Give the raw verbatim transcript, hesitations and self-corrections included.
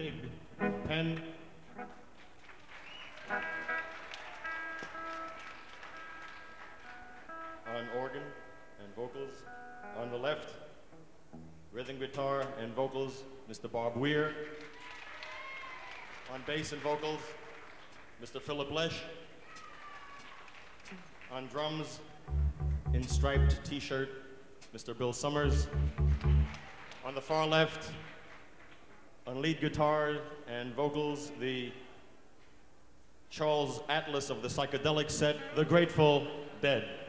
Pig Pen. On organ and vocals, on the left, rhythm guitar and vocals, Mister Bob Weir. On bass and vocals, Mister Philip Lesh. On drums, in striped t-shirt, Mister Bill Summers. On the far left, on lead guitar and vocals, the Charles Atlas of the psychedelic set, The Grateful Dead.